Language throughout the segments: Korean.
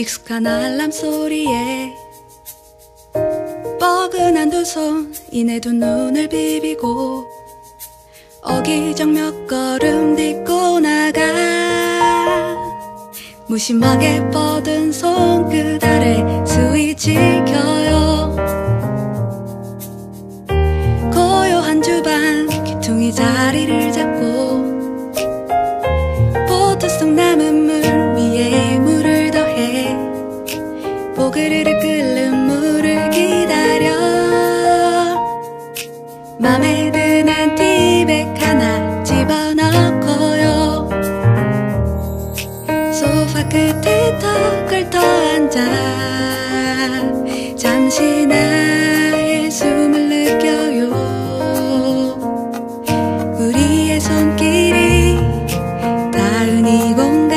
익숙한 알람 소리에 뻐근한 두 손 이내 두 눈을 비비고 어기적 몇 걸음 딛고 나가 무심하게 뻗은 손끝 아래 스위치 켜요. 고요한 주방 귀퉁이 자리를 잡고 보트 속 남은 물 위에 물을 더해 보그르르 끓는 물을 기다려 맘에 드는 티백 하나 집어넣고요. 소파 끝에 턱을 터 앉아 잠시 나의 숨을 느껴요. 우리의 손길이 닿은 이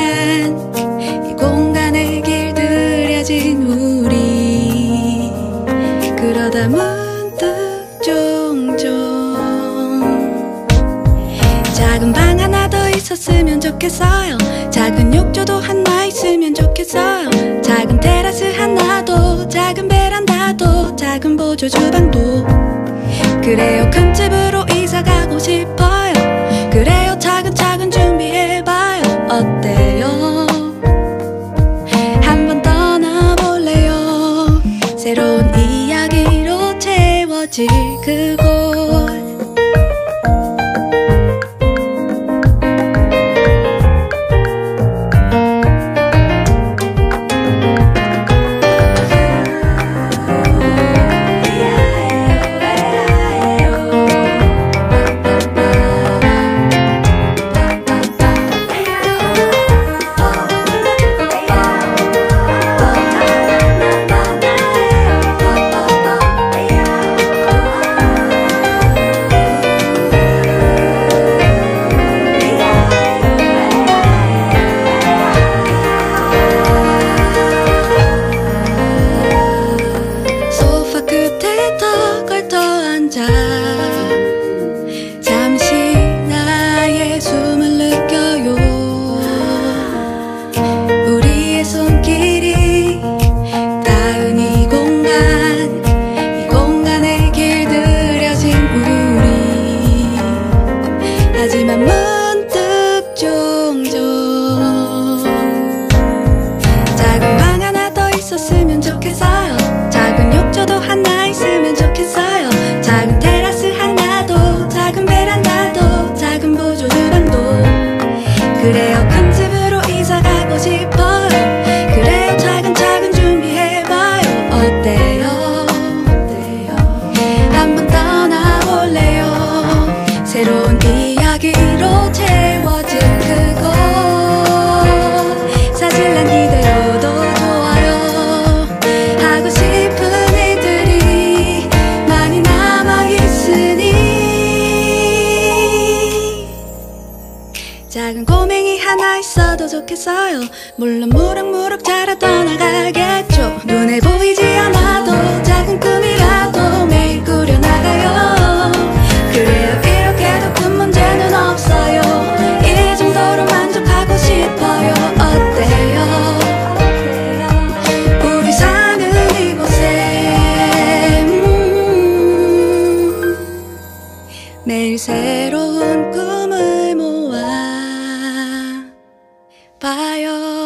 공간에 길들여진 우리 그러다 문득 종종 작은 방 하나 더 있었으면 좋겠어요. 작은 욕조도 하나 있으면 좋겠어요. 작은 테라스 하나도 작은 베란다도 작은 보조 주방도 그래요. 큰 집으로 이사 가고 싶어요. 그래요. 차근차근 준비해봐요. 어때요? 한번 떠나볼래요? 새로운 이야기로 채워질 그곳 잠시 나의 숨을 느껴요. 우리의 손길이 닿은 이 공간에 길들여진 우리 하지만 문득 종종 작은 방 하나 더 있었으면 좋겠어요. 작은 욕조도 하나 있으면 좋겠어요. 작은 테라스 하나도 작은 베란다도 작은 보조 주방도 그래요. 큰 집으로 이사 가고 싶어요. 그래요. 차근차근 준비해봐요. 어때요? 한번 떠나볼래요? 새로운 이야기로 채워진 그곳 사실난 이대로도 좋아요. 하고 싶은 일들이 많이 남아있으니 작은 꼬맹이 하나 있어도 좋겠어요. 물론 무럭무럭 자라 떠나가겠죠. 눈에 보이지 않아도 작은 꿈이라도 매일 꾸려나가요. 그래요. 이렇게도 큰 문제는 없어요. 이 정도로 만족하고 싶어요. 어때요? 우리 사는 이곳에 매일 새로운 꿈을 모아 봐요.